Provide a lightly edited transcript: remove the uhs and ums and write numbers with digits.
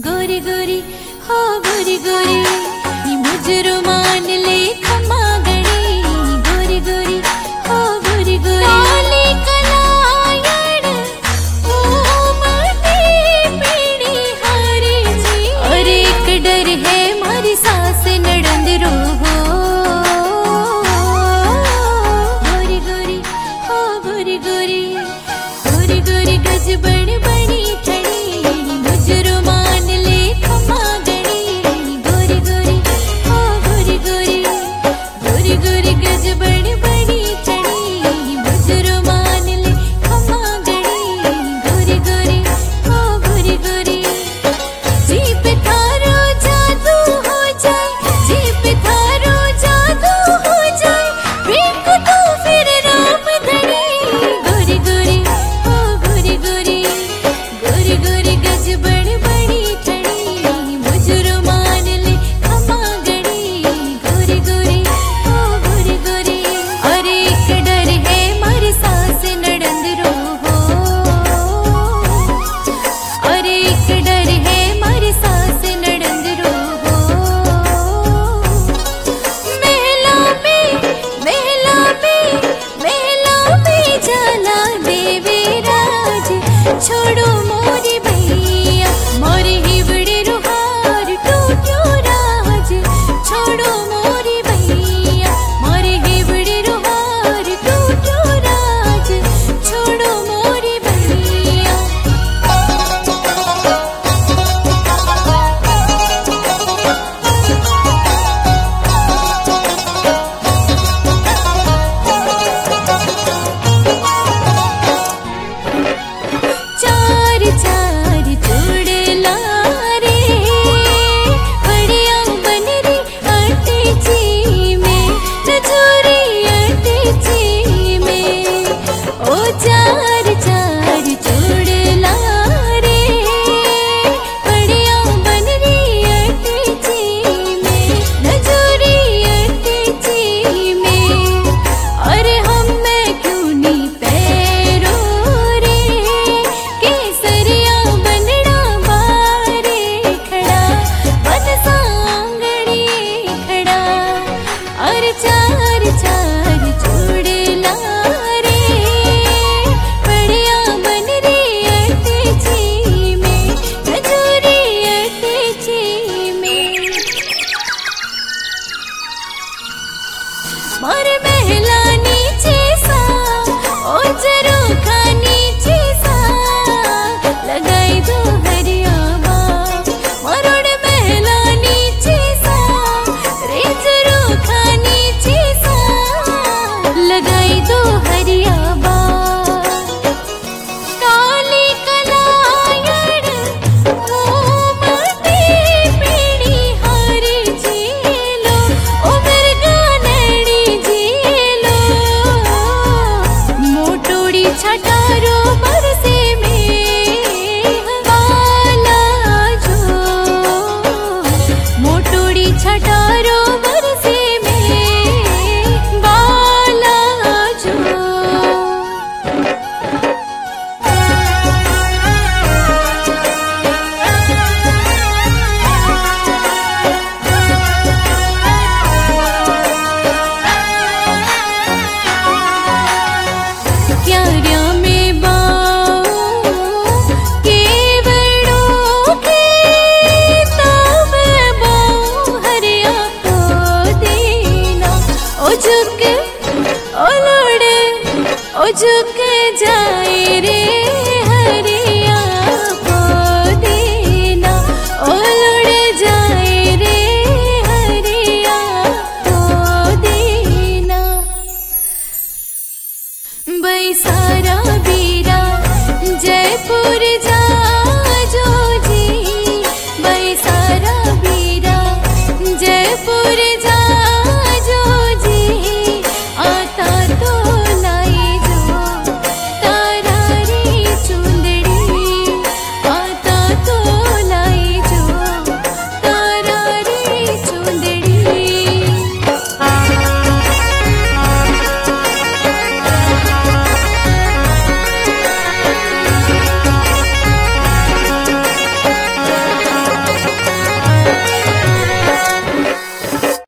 गोरी गोरी हो गोरी गोरी ये मुजरो मान ले खमा गड़ी गोरी गोरी हो गोरी गोरी काली कलायड़ ओ माटी पीड़ी हारे जी और एक डर है मारी सास नड़ंद रो हो गोरी गोरी हो गोरी गोरी गोरी गोरी गज बड़ी बड़ी ठड़ी मुजरो मान ले खमा गड़ी गोरी गोरी हो गोरी गोरी गोरी गोरी गज बड़ी बड़ी ठड़ी मुजरो मान ले खमा गड़ी गोरी गोरी हो गोरी गोरी जी पे थारो जादू हो जाए जी पे थारो जादू हो जाए बिक तो फिर राम धनी गोरी गोरी हो गोरी गोरी गोरी गोरी गज बड़ी बड़ी ठड़ी मुजरो मान ले खमा गड़ी गोरी गोरी हो गोरी गोरी और एक डर है मारी सास नड़ंद रो हो और एक डर है मारी सास नड़ंद रो हो मेला में मेला में मेला में जाला देवी राज छोड़ो मोरी भैया मोरी हिबड़ी रुहार टूट्यो राज छोड़ो मोरी भैया मोरी हिबड़ी रुहार टूट्यो राज छोड़ो मोरी भैया चार चार चूड़ला रे बढ़िया बन रे अटची में नजूरी अटची में ओ चार चार चूड़ला रे बढ़िया बन रे अटची में नजूरी अटची में अरे हम मैं क्यों नहीं पैरो रे केसरिया बनना बारे खड़ा बन सांगड़ी खड़ा और चार चार चूड़ला रे बढ़िया बन रे अटची में नजूरी अटची में मार महला नीचे सा ओ जरूखा नीचे सा लगाई दो हरियावा मरोड़ महला नीचे सा रे जरूखा नीचे सा लगाई दो हरियावा काली कलायड़ ओ माटी पीड़ी हारे झीलो ओ मृगा नैनी झीलो मोटोड़ी छटारो बरसे में वाला जो मोटोड़ी छटारो बरसे में वाला जो क्यारिया में बाओ केवड़ों के तब बाओ हरिया को देना ओ झुक ओ लोड़े ओ झुक जाए रे हरिया को देना ओ लोड़ जाए रे हरिया को देना बैसारा बीरा जयपुर जा